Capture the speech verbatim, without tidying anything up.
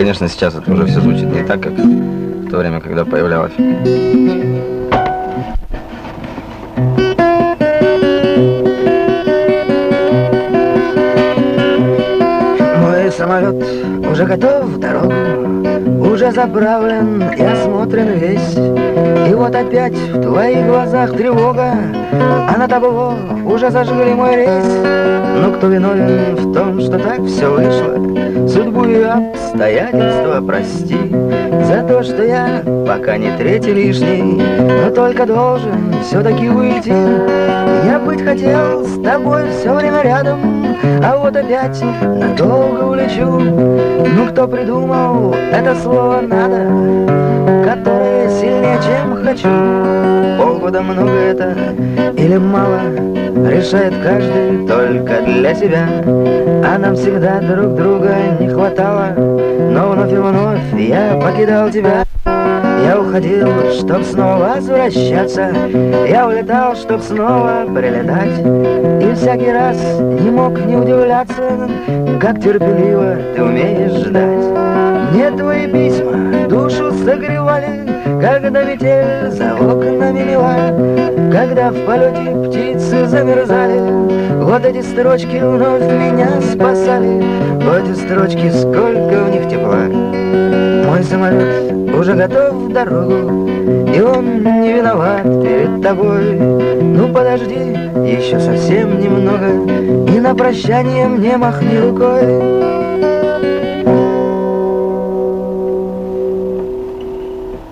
конечно, сейчас это уже все звучит не так, как в то время, когда появлялось. Мой самолет уже готов в дорогу, уже заправлен и осмотрен весь. И вот опять в твоих глазах тревога, а на табло уже зажгли мой рейс. Но кто виновен в том, что так все вышло? Судьбу и обстоятельства прости за то, что я пока не третий лишний, но только должен все-таки уйти. Я быть хотел с тобой все время рядом, а вот опять надолго улечу. Ну кто придумал это слово «надо», которое сильнее, чем хочу? Полгода много это или мало, решает каждый только для себя. А нам всегда друг друга не хватало, но вновь и вновь я покидал тебя. Я уходил, чтоб снова возвращаться, я улетал, чтоб снова прилетать. И всякий раз не мог не удивляться, как терпеливо ты умеешь ждать. Мне твои письма душу согревали, когда метель за окнами мела, когда в полете птицы замерзали. Вот эти строчки вновь меня спасали, вот эти строчки, сколько в них тепла. Мой самолет уже готов в дорогу, и он не виноват перед тобой. Ну подожди, еще совсем немного, и на прощание мне махни рукой.